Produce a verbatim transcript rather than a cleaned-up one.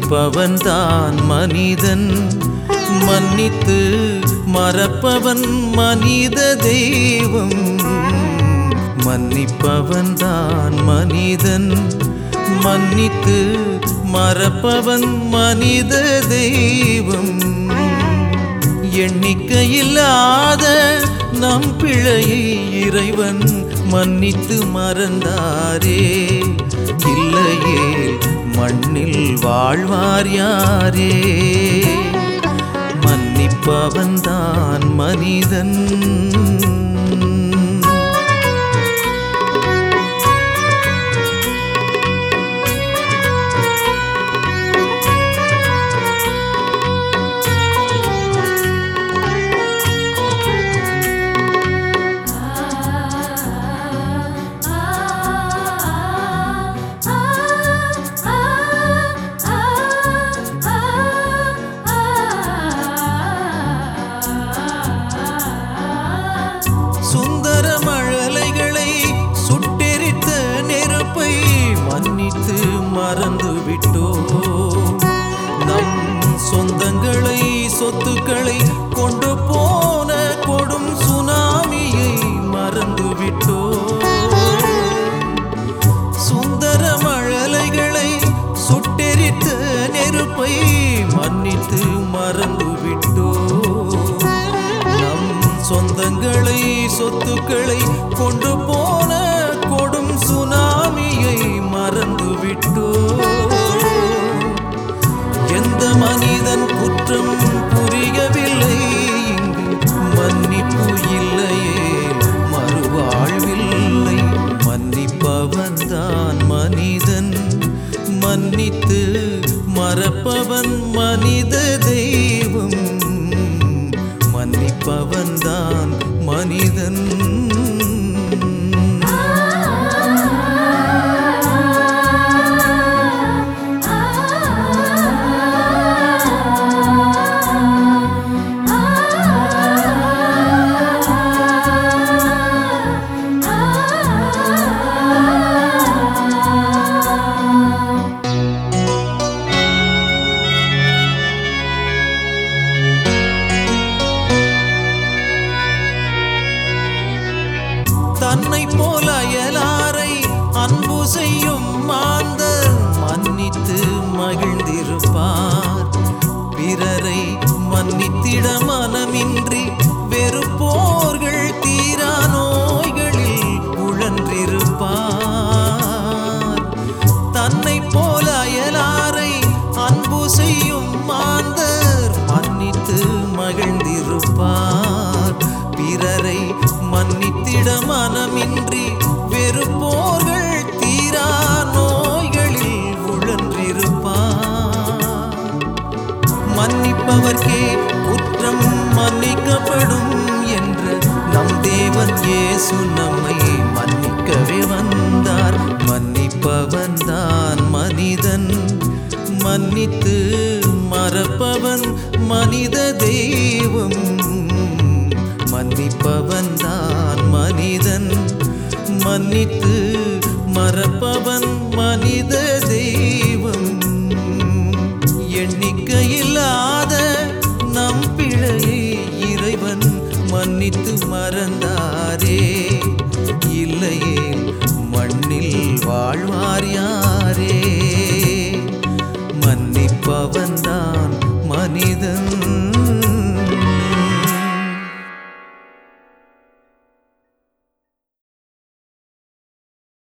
மன்னிப்பவன்தான் மனிதன், மன்னித்து மறப்பவன் மனித தெய்வம். மன்னிப்பவன்தான் மனிதன், மன்னித்து மறப்பவன் மனித தெய்வம். எண்ணிக்கையில்லாத நம் பிழையை இறைவன் மன்னித்து மறந்தாரே. இல்லையே மண்ணில் வாழ்வார் யாரே? மன்னிப்பவன்தான் மனிதன். மறந்து விட்டோம். நம் சொந்தங்களை சொத்துக்களை கொண்டு போன கொடும் சுனாமியை மறந்து விட்டோம். சுந்தர மழலைகளை சுட்டெரித்த நெருப்பை மன்னித்து மறந்து விட்டோம். நம் சொந்தங்களை சொத்துக்களை கொண்டு போன கொடும் சுனாமியை மறந்து விட்டோ. எந்த மனிதன் குற்றம் புரியவில்லை, இங்கு மன்னிப்பு இல்லையே மறுவாழ்வில்லை. மன்னிப்பவன்தான் மனிதன், மன்னித்து மறப்பவன் மனித தெய்வம். மன்னிப்பவன்தான் மனிதன். தன்னை போல அயலாரை அன்பு செய்யும் மாந்தர் மன்னித்து மகிழ்ந்திருப்பார். பிறரை மன்னித்திட மனமின்றி வெறுப்போர்கள் தீரா நோய்களில் உழன்றிருப்பார். தன்னை போல அயலாரை அன்பு செய்யும் மாந்தர் மன்னித்து மகிழ்ந்திருப்பார். பிறரை மன்னித்திட மனமின்றி வெறுப்போர்கள் தீரா நோய்களில் உழன்றிருப்பார். மன்னிப்பவர்க்கே குற்றம் மன்னிக்கப்படும் என்று நம் தேவன் இயேசு நம்மை மன்னிக்கவே வந்தார். மன்னிப்பவன்தான் மனிதன், மன்னித்து மறப்பவன் மனித தெய்வம். மன்னிப்பவன்தான் மனிதன், மன்னித்து மறப்பவன் மனித தெய்வம். எண்ணிக்கையில்லாத நம் பிழையை இறைவன் மன்னித்து மறந்தாரே. இல்லையே மண்ணில் வாழ்வார் யாரே? மன்னிப்பவன்தான் மனிதன்.